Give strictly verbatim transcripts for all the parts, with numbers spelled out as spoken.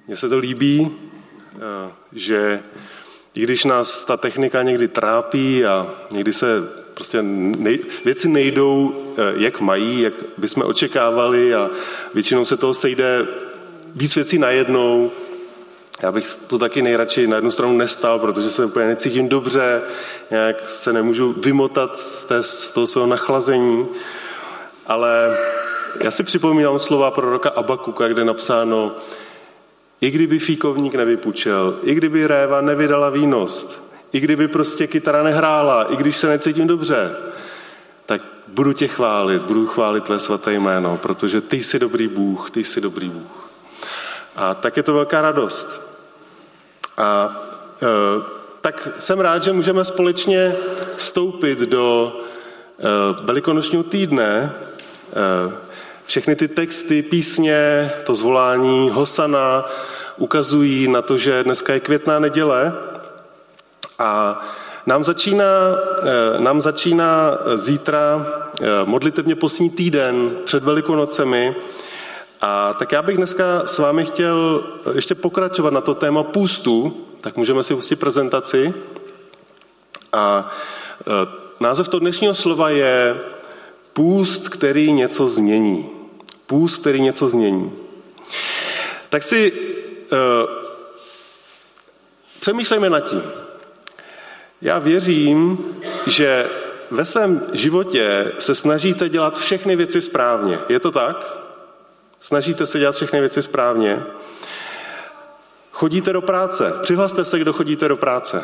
Mně se to líbí, že i když nás ta technika někdy trápí a někdy se prostě nej, věci nejdou, jak mají, jak bychom očekávali a většinou se toho sejde víc věcí najednou. Já bych to taky nejradši na jednu stranu nestal, protože se úplně necítím dobře, nějak se nemůžu vymotat z, té, z toho svého nachlazení, ale já si připomínám slova proroka Abakuka, kde je napsáno: i kdyby fíkovník nevypučel, i kdyby réva nevydala výnost, i kdyby prostě kytara nehrála, i když se necítím dobře, tak budu tě chválit, budu chválit tvé svaté jméno, protože ty jsi dobrý Bůh, ty jsi dobrý Bůh. A tak je to velká radost. A e, tak jsem rád, že můžeme společně vstoupit do e, velikonočního týdne. E, Všechny ty texty, písně, to zvolání Hosana ukazují na to, že dneska je květná neděle a nám začíná, nám začíná zítra modlitevně postní týden před Velikonocemi. A tak já bych dneska s vámi chtěl ještě pokračovat na to téma půstu, tak můžeme si pustit prezentaci. A název toho dnešního slova je Půst, který něco změní. Půst, který něco změní. Tak si uh, přemýšlejme nad tím. Já věřím, že ve svém životě se snažíte dělat všechny věci správně. Je to tak? Snažíte se dělat všechny věci správně? Chodíte do práce. Přihlaste se, kdo chodíte do práce.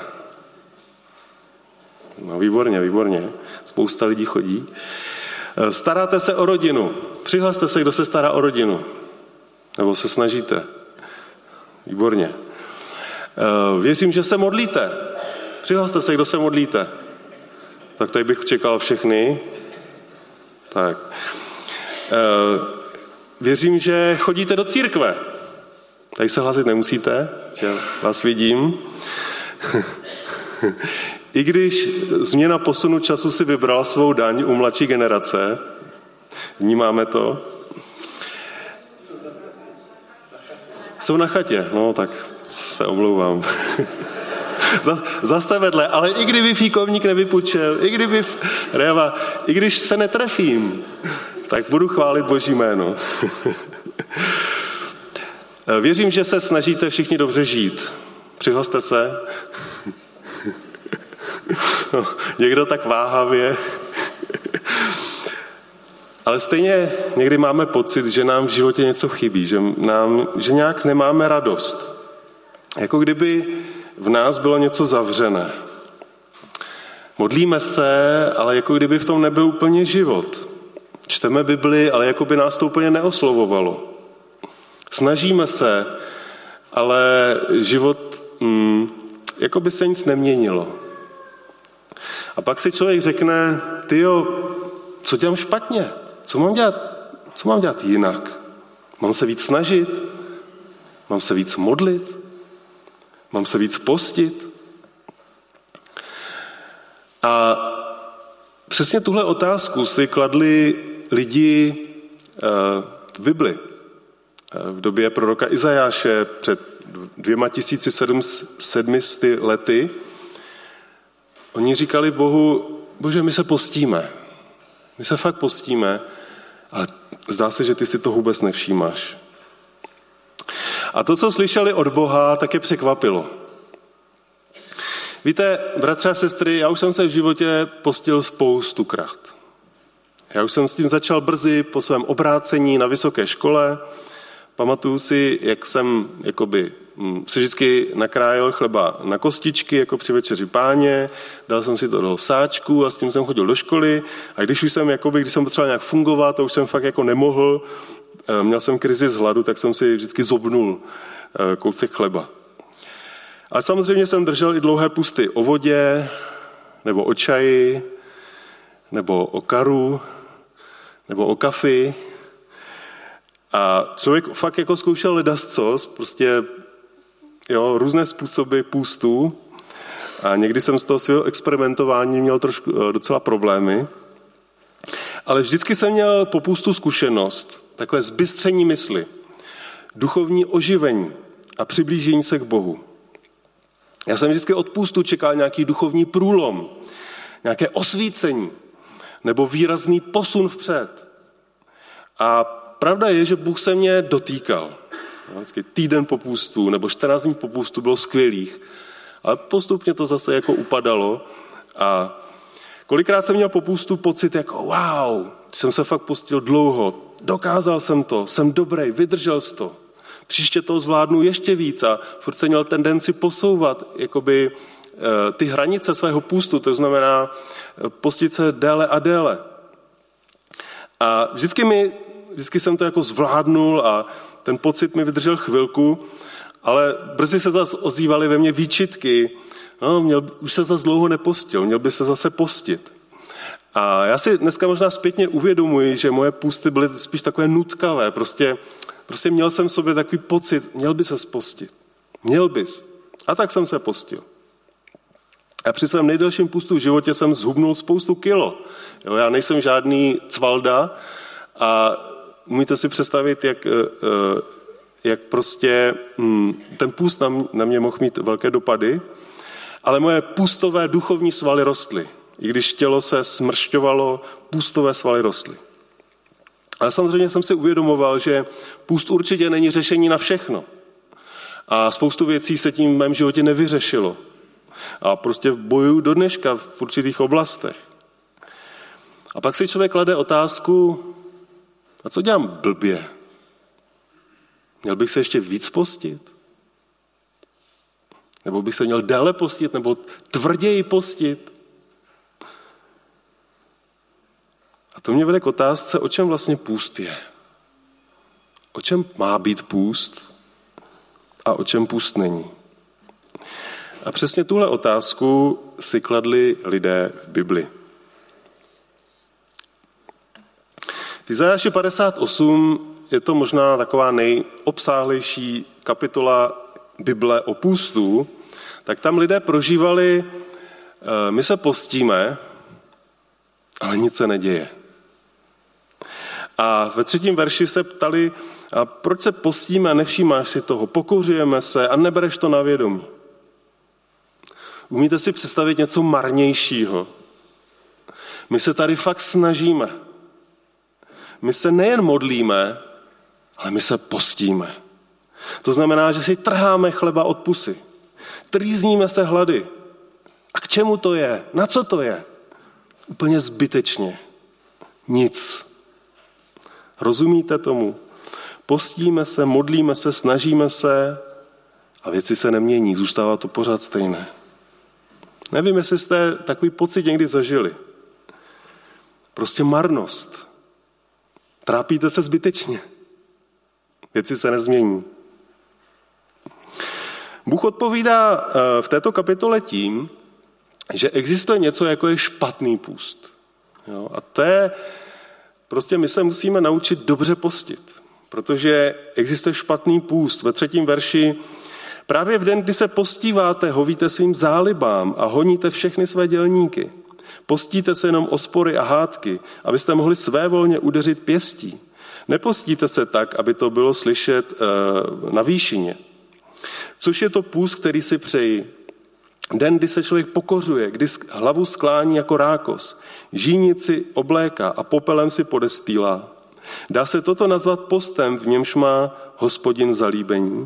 No výborně, výborně. Spousta lidí chodí. Staráte se o rodinu. Přihlaste se, kdo se stará o rodinu. Nebo se snažíte. Výborně. Věřím, že se modlíte. Přihlaste se, kdo se modlíte. Tak tady bych čekal všechny. Tak. Věřím, že chodíte do církve. Tady se hlásit nemusíte, že vás vidím. I když změna posunu času si vybrala svou daň u mladší generace, vnímáme to. Jsou na chatě, no tak se omlouvám. Zase vedle, ale i kdyby fíkovník nevypučel, i kdyby réva, i když se netrefím, tak budu chválit Boží jméno. Věřím, že se snažíte všichni dobře žít. Přihlaste se. No, někdo tak váhavě. Ale stejně někdy máme pocit, že nám v životě něco chybí, že, nám, že nějak nemáme radost. Jako kdyby v nás bylo něco zavřené. Modlíme se, ale jako kdyby v tom nebyl úplně život. Čteme Bibli, ale jako by nás to úplně neoslovovalo. Snažíme se, ale život, mm, jako by se nic neměnilo. A pak si člověk řekne, tyjo, co dělám špatně? Co mám dělat? Co mám dělat jinak? Mám se víc snažit? Mám se víc modlit? Mám se víc postit? A přesně tuhle otázku si kladli lidi v Bibli. V době proroka Izajáše před dvěma tisíci sedmisty lety. Oni říkali Bohu, Bože, my se postíme. My se fakt postíme, ale zdá se, že ty si to vůbec nevšímáš. A to, co slyšeli od Boha, tak je překvapilo. Víte, bratři a sestry, já už jsem se v životě postil spoustukrát. Já už jsem s tím začal brzy po svém obrácení na vysoké škole. Pamatuju si, jak jsem jakoby, si vždycky nakrájel chleba na kostičky, jako při večeři Páně, dal jsem si to do sáčku a s tím jsem chodil do školy. A když už jsem, jakoby, když jsem potřeboval nějak fungovat, to už jsem fakt jako nemohl, měl jsem krizi z hladu, tak jsem si vždycky zobnul kousek chleba. Ale samozřejmě jsem držel i dlouhé pusty o vodě, nebo o čaji, nebo o karu, nebo o kafi. A člověk fakt jako zkoušel ledascos, prostě jo, různé způsoby půstu. A někdy jsem z toho svého experimentování měl trošku docela problémy. Ale vždycky jsem měl po půstu zkušenost, takové zbystření mysli, duchovní oživení a přiblížení se k Bohu. Já jsem vždycky od půstu čekal nějaký duchovní průlom, nějaké osvícení nebo výrazný posun vpřed. A pravda je, že Bůh se mě dotýkal. Vždycky týden po půstu nebo čtrnáct dní po půstu bylo skvělých, ale postupně to zase jako upadalo. A kolikrát jsem měl po půstu pocit jako wow, jsem se fakt postil dlouho, dokázal jsem to, jsem dobrý, vydržel jsi to. Příště to zvládnu ještě víc a furt jsem měl tendenci posouvat jakoby, ty hranice svého půstu, to znamená postit se déle a déle. A vždycky, mi, vždycky jsem to jako zvládnul a ten pocit mi vydržel chvilku, ale brzy se zase ozývaly ve mně výčitky, no, měl, už se zase dlouho nepostil, měl by se zase postit. A já si dneska možná zpětně uvědomuji, že moje půsty byly spíš takové nutkavé, prostě, prostě měl jsem v sobě takový pocit, měl by se postit, měl bys. A tak jsem se postil. A při svém nejdelším půstu v životě jsem zhubnul spoustu kilo. Jo, já nejsem žádný cvalda a umíte si představit, jak, jak prostě ten půst na mě mohl mít velké dopady, ale moje půstové duchovní svaly rostly. I když tělo se smršťovalo, půstové svaly rostly. Ale samozřejmě jsem si uvědomoval, že půst určitě není řešení na všechno. A spoustu věcí se tím v mém životě nevyřešilo. A prostě bojuju do dneška v určitých oblastech. A pak si člověk klade otázku, a co dělám blbě? Měl bych se ještě víc postit? Nebo bych se měl déle postit, nebo tvrději postit? A to mě vede k otázce, o čem vlastně půst je. O čem má být půst a o čem půst není. A přesně tuhle otázku si kladli lidé v Bibli. V Izajáši padesát osm je to možná taková nejobsáhlejší kapitola Bible o půstu, tak tam lidé prožívali, my se postíme, ale nic se neděje. A ve třetím verši se ptali, a proč se postíme a nevšímáš si toho, pokouřujeme se a nebereš to na vědomí. Umíte si představit něco marnějšího? My se tady fakt snažíme. My se nejen modlíme, ale my se postíme. To znamená, že si trháme chleba od pusy. Trýzníme se hlady. A k čemu to je? Na co to je? Úplně zbytečně. Nic. Rozumíte tomu? Postíme se, modlíme se, snažíme se a věci se nemění. Zůstává to pořád stejné. Nevím, jestli jste takový pocit někdy zažili. Prostě marnost. Trápíte se zbytečně. Věci se nezmění. Bůh odpovídá v této kapitole tím, že existuje něco, jako je špatný půst. Jo? A to je, prostě my se musíme naučit dobře postit, protože existuje špatný půst. Ve třetím verši právě v den, kdy se postíváte, hovíte svým zálibám a honíte všechny své dělníky. Postíte se jenom o spory a hádky, abyste mohli svévolně udeřit pěstí. Nepostíte se tak, aby to bylo slyšet e, na výšině. Což je to půst, který si přeji. Den, kdy se člověk pokořuje, kdy hlavu sklání jako rákos, žínici obléká a popelem si podestýlá. Dá se toto nazvat postem, v němž má Hospodin zalíbení?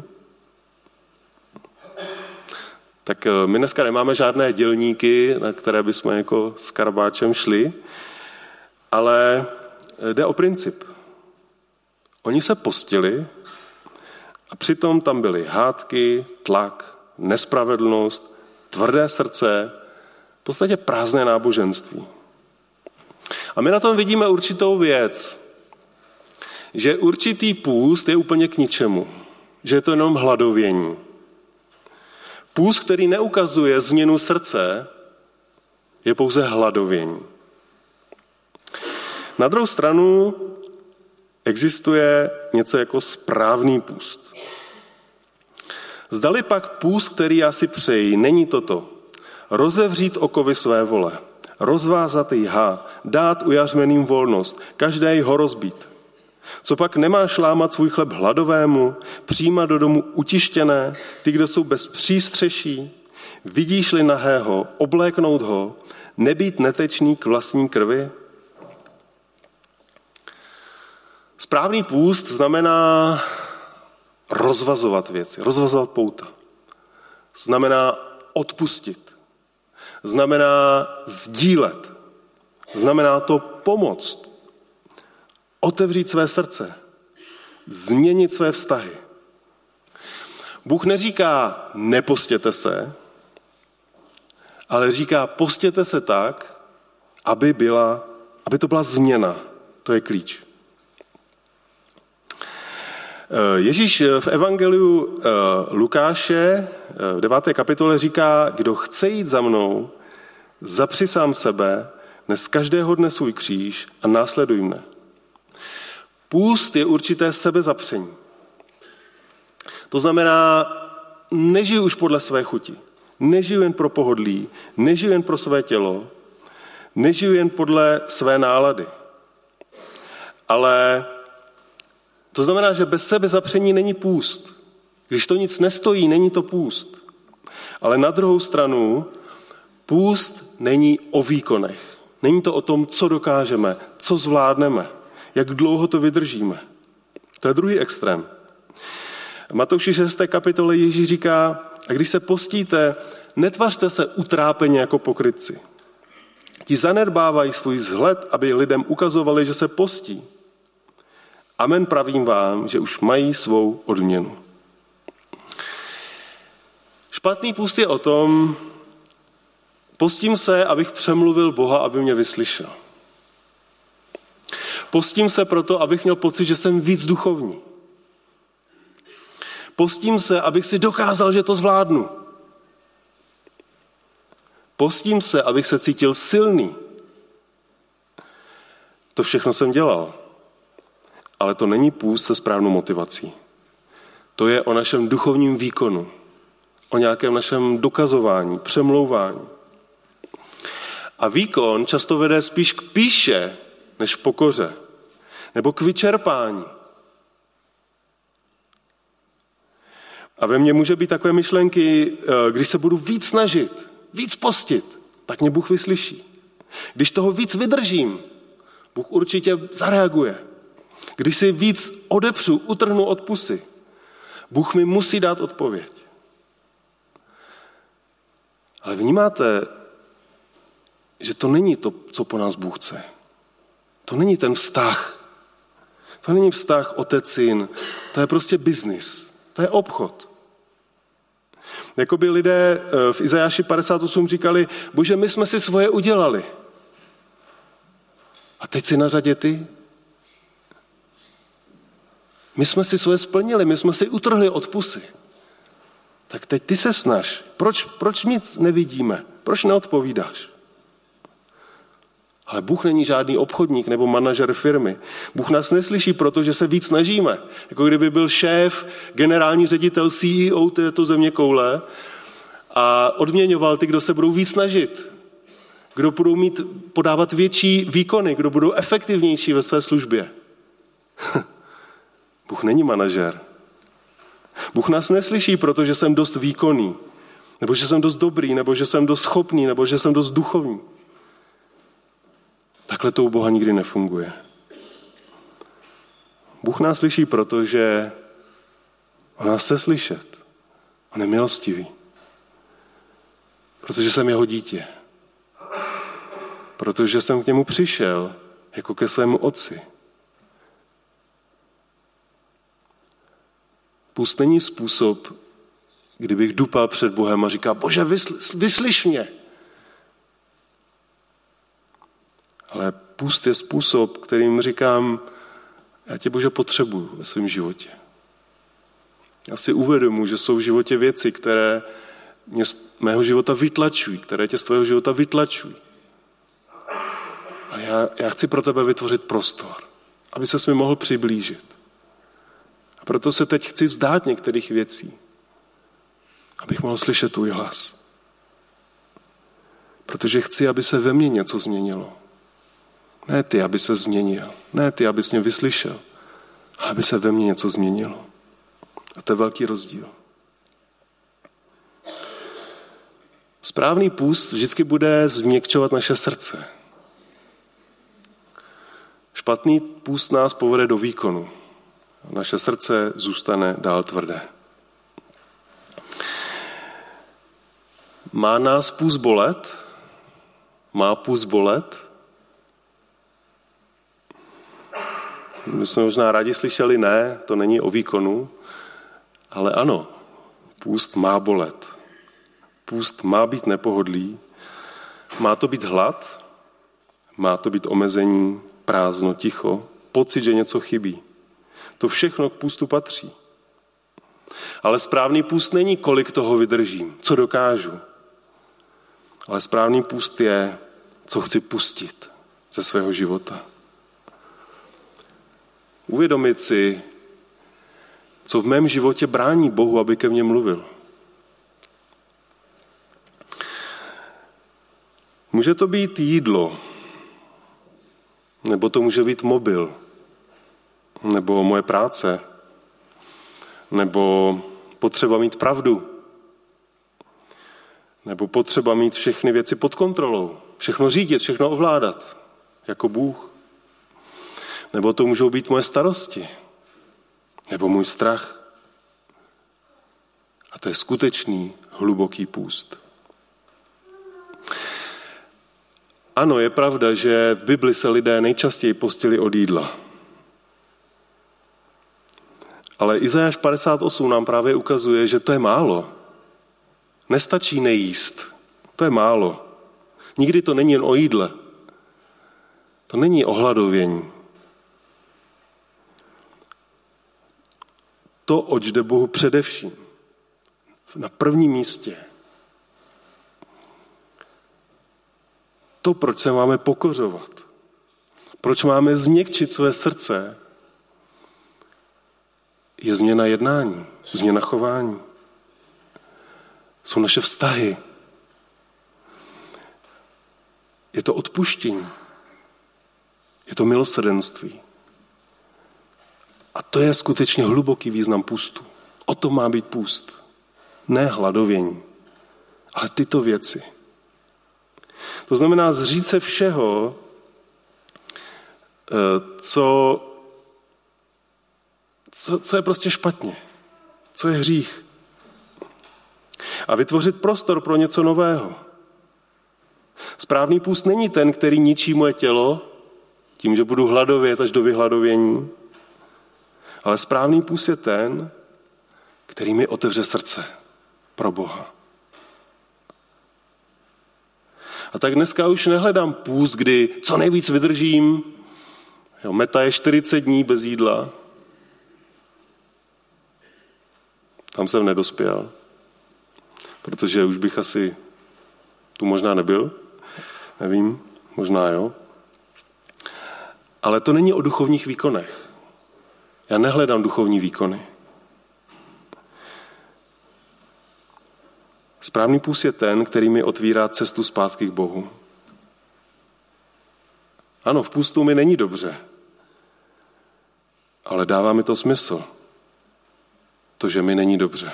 Tak my dneska nemáme žádné dělníky, na které bychom jako s karbáčem šli, ale jde o princip. Oni se postili a přitom tam byly hádky, tlak, nespravedlnost, tvrdé srdce, v podstatě prázdné náboženství. A my na tom vidíme určitou věc, že určitý půst je úplně k ničemu, že je to jenom hladovění. Půst, který neukazuje změnu srdce, je pouze hladovění. Na druhou stranu existuje něco jako správný půst. Zdali pak půst, který já si přeji, není toto. Rozevřít okovy své vole, rozvázat jha, dát ujařmeným volnost, každé ho rozbít. Co pak nemáš lámat svůj chleb hladovému, přijímat do domu utištěné, ty, kdo jsou bez přístřeší, vidíš-li nahého, obléknout ho, nebýt netečný k vlastní krvi? Správný půst znamená rozvazovat věci, rozvazovat pouta. Znamená odpustit. Znamená sdílet. Znamená to pomoct. Otevřít své srdce. Změnit své vztahy. Bůh neříká nepostěte se, ale říká postěte se tak, aby, byla, aby to byla změna. To je klíč. Ježíš v evangeliu Lukáše v deváté kapitole říká, kdo chce jít za mnou, zapři sám sebe, nes každého dne svůj kříž a následuj mne. Půst je určité sebezapření. To znamená, nežiju už podle své chuti, nežiju jen pro pohodlí, nežiju jen pro své tělo, nežiju jen podle své nálady, ale to znamená, že bez sebezapření není půst. Když to nic nestojí, není to půst. Ale na druhou stranu, půst není o výkonech. Není to o tom, co dokážeme, co zvládneme, jak dlouho to vydržíme. To je druhý extrém. V Matouši šesté kapitole Ježíš říká, a když se postíte, netvařte se utrápeně jako pokrytci. Ti zanedbávají svůj vzhled, aby lidem ukazovali, že se postí. Amen, pravím vám, že už mají svou odměnu. Špatný půst je o tom, postím se, abych přemluvil Boha, aby mě vyslyšel. Postím se proto, abych měl pocit, že jsem víc duchovní. Postím se, abych si dokázal, že to zvládnu. Postím se, abych se cítil silný. To všechno jsem dělal. Ale to není půst se správnou motivací. To je o našem duchovním výkonu. O nějakém našem dokazování, přemlouvání. A výkon často vede spíš k pýše, než k pokoře. Nebo k vyčerpání. A ve mně může být takové myšlenky, když se budu víc snažit, víc postit, tak mě Bůh vyslyší. Když toho víc vydržím, Bůh určitě zareaguje. Když si víc odepřu, utrhnu od pusy, Bůh mi musí dát odpověď. Ale vnímáte, že to není to, co po nás Bůh chce. To není ten vztah. To není vztah otec-syn. To je prostě biznis. To je obchod. Jakoby lidé v Izajáši padesát osm říkali, Bože, my jsme si svoje udělali. A teď si na řadě ty. My jsme si svoje splnili, my jsme si utrhli od pusy. Tak teď ty se snaž. Proč, proč nic nevidíme? Proč neodpovídáš? Ale Bůh není žádný obchodník nebo manažer firmy. Bůh nás neslyší, protože se víc snažíme. Jako kdyby byl šéf, generální ředitel, C E O této země koule a odměňoval ty, kdo se budou víc snažit. Kdo budou mít, podávat větší výkony, kdo budou efektivnější ve své službě. Bůh není manažer. Bůh nás neslyší, protože jsem dost výkonný, nebo že jsem dost dobrý, nebo že jsem dost schopný, nebo že jsem dost duchovní. Takhle to u Boha nikdy nefunguje. Bůh nás slyší, protože on nás chce slyšet. On je milostivý. Protože jsem jeho dítě. Protože jsem k němu přišel jako ke svému otci. Půst není způsob, kdybych dupal před Bohem a říkal, Bože, vysl, vyslyš mě. Ale půst je způsob, kterým říkám, já tě, Bože, potřebuju ve svém životě. Já si uvědomuji, že jsou v životě věci, které mě z mého života vytlačují, které tě z tvého života vytlačují. A já, já chci pro tebe vytvořit prostor, aby ses mi mohl přiblížit. A proto se teď chci vzdát některých věcí, abych mohl slyšet tvůj hlas. Protože chci, aby se ve mně něco změnilo. Ne ty, aby se změnil. Ne ty, abys mě vyslyšel. ale aby se ve mně něco změnilo. A to je velký rozdíl. Správný půst vždycky bude změkčovat naše srdce. Špatný půst nás povede do výkonu. Naše srdce zůstane dál tvrdé. Má nás půst bolet? Má půst bolet? My jsme možná rádi slyšeli, ne, to není o výkonu, ale ano, půst má bolet. Půst má být nepohodlý, má to být hlad, má to být omezení, prázdno, ticho, pocit, že něco chybí. To všechno k půstu patří. Ale správný půst není, kolik toho vydržím, co dokážu. Ale správný půst je, co chci pustit ze svého života. Uvědomit si, co v mém životě brání Bohu, aby ke mně mluvil. Může to být jídlo, nebo to může být mobil, nebo moje práce, nebo potřeba mít pravdu, nebo potřeba mít všechny věci pod kontrolou, všechno řídit, všechno ovládat, jako Bůh. Nebo to můžou být moje starosti, nebo můj strach. A to je skutečný hluboký půst. Ano, je pravda, že v Bibli se lidé nejčastěji postili od jídla. Ale Izajáš padesát osm nám právě ukazuje, že to je málo. Nestačí nejíst. To je málo. Nikdy to není jen o jídle. To není o hladovění. To, oč jde Bohu především, na prvním místě. To, proč se máme pokořovat. Proč máme změkčit své srdce, je změna jednání, změna chování. Jsou naše vztahy. Je to odpuštění. Je to milosrdenství. A to je skutečně hluboký význam půstu. O tom má být půst. Ne hladovění, ale tyto věci. To znamená zříct se všeho, co, co, co je prostě špatně, co je hřích. A vytvořit prostor pro něco nového. Správný půst není ten, který ničí moje tělo, tím, že budu hladovět až do vyhladovění, ale správný půst je ten, který mi otevře srdce pro Boha. A tak dneska už nehledám půst, kdy co nejvíc vydržím. Jo, meta je čtyřicet dní bez jídla. Tam jsem nedospěl, protože už bych asi tu možná nebyl. Nevím, možná jo. Ale to není o duchovních výkonech. Já nehledám duchovní výkony. Správný půst je ten, který mi otvírá cestu zpátky k Bohu. Ano, v půstu mi není dobře, ale dává mi to smysl, to, že mi není dobře.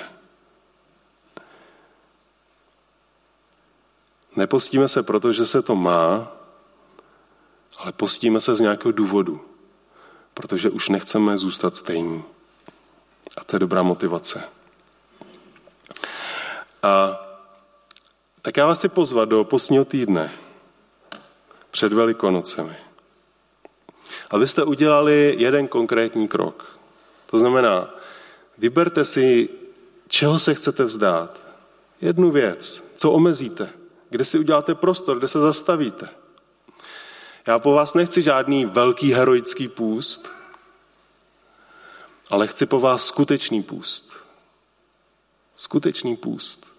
Nepostíme se proto, že se to má, ale postíme se z nějakého důvodu, protože už nechceme zůstat stejní. A to je dobrá motivace. A tak já vás chci pozvat do postního týdne před Velikonocemi. Abyste udělali jeden konkrétní krok. To znamená, vyberte si, čeho se chcete vzdát. Jednu věc, co omezíte, kde si uděláte prostor, kde se zastavíte. Já po vás nechci žádný velký heroický půst, ale chci po vás skutečný půst. Skutečný půst.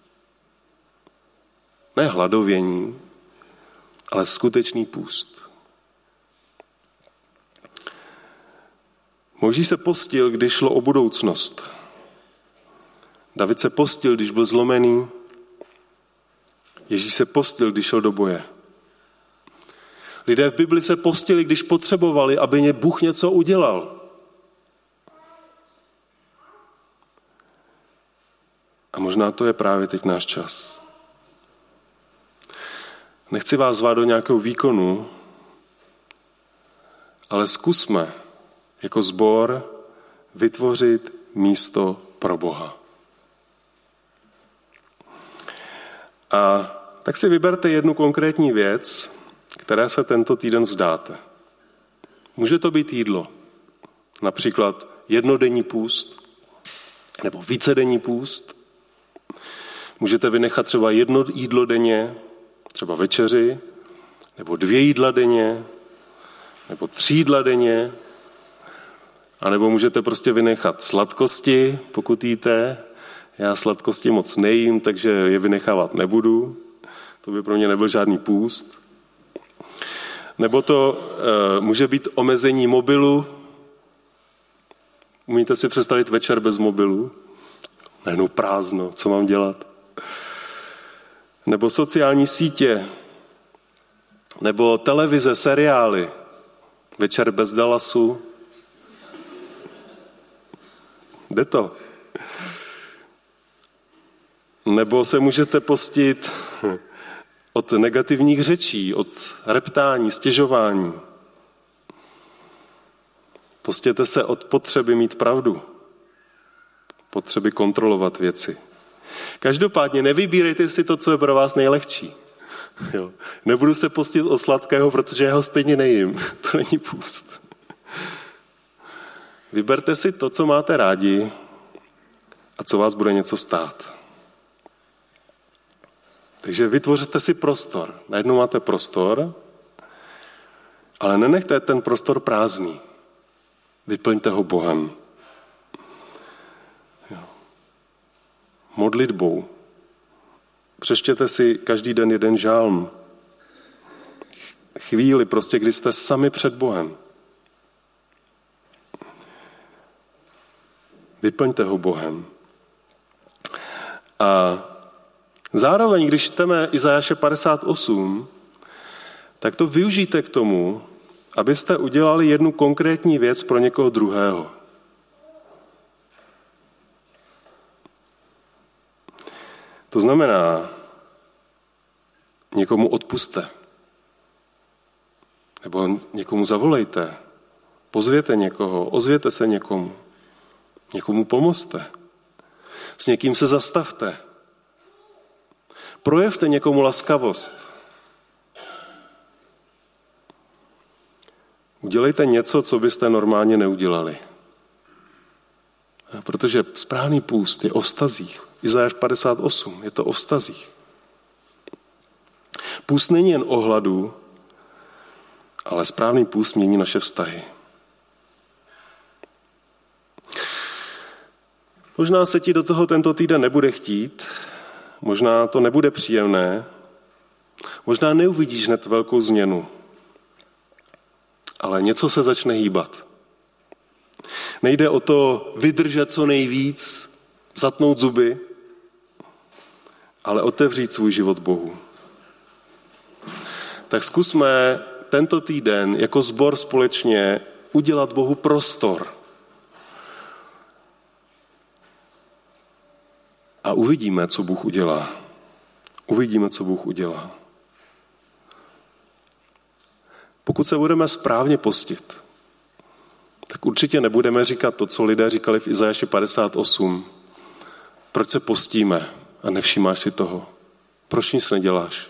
Ne hladovění, ale skutečný půst. Mojžíš se postil, když šlo o budoucnost. David se postil, když byl zlomený. Ježíš se postil, když šel do boje. Lidé v Bibli se postili, když potřebovali, aby ně Bůh něco udělal. A možná to je právě teď náš čas. Nechci vás zvát do nějakého výkonu, ale zkusme jako sbor vytvořit místo pro Boha. A tak si vyberte jednu konkrétní věc, které se tento týden vzdáte. Může to být jídlo, například jednodenní půst nebo vícedenní půst. Můžete vynechat třeba jedno jídlo denně, třeba večeři, nebo dvě jídla denně, nebo tři jídla denně, a nebo můžete prostě vynechat sladkosti, pokud jíte. Já sladkosti moc nejím, takže je vynechávat nebudu. To by pro mě nebyl žádný půst. Nebo to e, může být omezení mobilu. Umíte si představit večer bez mobilu? Najednou prázdno, co mám dělat? Nebo sociální sítě, nebo televize, seriály, večer bez Dallasu. Jde to. Nebo se můžete postit od negativních řečí, od reptání, stěžování. Postěte se od potřeby mít pravdu, potřeby kontrolovat věci. Každopádně nevybírejte si to, co je pro vás nejlehčí. Jo. Nebudu se postit o sladkého, protože já ho stejně nejím. To není půst. Vyberte si to, co máte rádi a co vás bude něco stát. Takže vytvořte si prostor. Najednou máte prostor, ale nenechte ten prostor prázdný. Vyplňte ho Bohem. Jo. Modlitbou. Přečtěte si každý den jeden žálm. Chvíli prostě, kdy jste sami před Bohem. Vyplňte ho Bohem. A zároveň, když čteme Izajáše padesát osm, tak to využijte k tomu, abyste udělali jednu konkrétní věc pro někoho druhého. To znamená, někomu odpusťte. Nebo někomu zavolejte. Pozvěte někoho, ozvěte se někomu. Někomu pomozte. S někým se zastavte. Projevte někomu laskavost. Udělejte něco, co byste normálně neudělali. Protože správný půst je o vztazích. Izajáš padesát osm, je to o vztazích. Půst není jen o hladu, ale správný půst mění naše vztahy. Možná se ti do toho tento týden nebude chtít, možná to nebude příjemné, možná neuvidíš hned velkou změnu, ale něco se začne hýbat. Nejde o to vydržet co nejvíc, zatnout zuby, ale otevřít svůj život Bohu. Tak zkusme tento týden jako sbor společně udělat Bohu prostor. A uvidíme, co Bůh udělá. Uvidíme, co Bůh udělá. Pokud se budeme správně postit, tak určitě nebudeme říkat to, co lidé říkali v Izajáši padesát osm. Proč se postíme a nevšímáš si toho? Proč nic neděláš?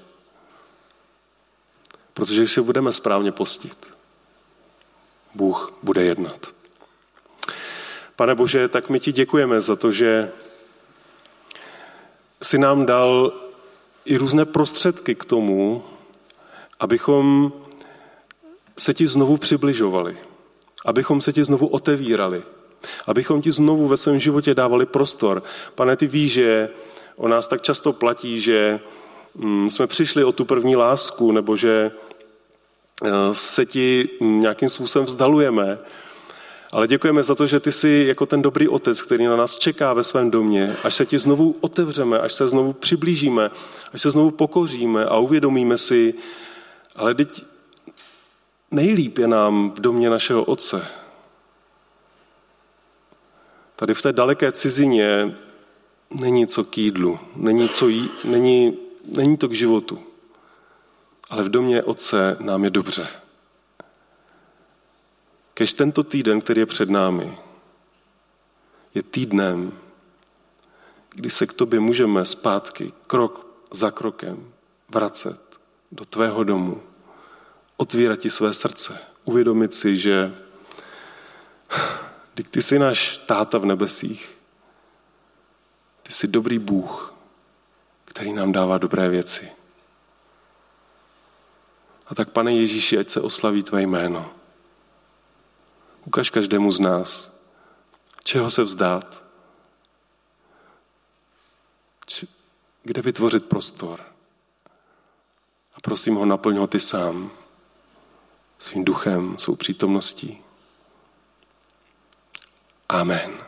Protože když se budeme správně postit, Bůh bude jednat. Pane Bože, tak my ti děkujeme za to, že jsi nám dal i různé prostředky k tomu, abychom se ti znovu přibližovali, abychom se ti znovu otevírali, abychom ti znovu ve svém životě dávali prostor. Pane, ty víš, že o nás tak často platí, že jsme přišli o tu první lásku, nebo že se ti nějakým způsobem vzdalujeme. Ale děkujeme za to, že ty jsi jako ten dobrý otec, který na nás čeká ve svém domě, až se ti znovu otevřeme, až se znovu přiblížíme, až se znovu pokoříme a uvědomíme si, ale teď nejlíp je nám v domě našeho otce. Tady v té daleké cizině není co k jídlu, není, co jí, není, není to k životu, ale v domě Otce nám je dobře. Kež tento týden, který je před námi, je týdnem, kdy se k tobě můžeme zpátky, krok za krokem, vracet do tvého domu, otvírat ti své srdce, uvědomit si, že ty jsi náš táta v nebesích, ty jsi dobrý Bůh, který nám dává dobré věci. A tak, Pane Ježíši, ať se oslaví tvé jméno. Ukaž každému z nás, čeho se vzdát, či, kde vytvořit prostor. A prosím ho, naplň ho ty sám, svým duchem, svou přítomností. Amen.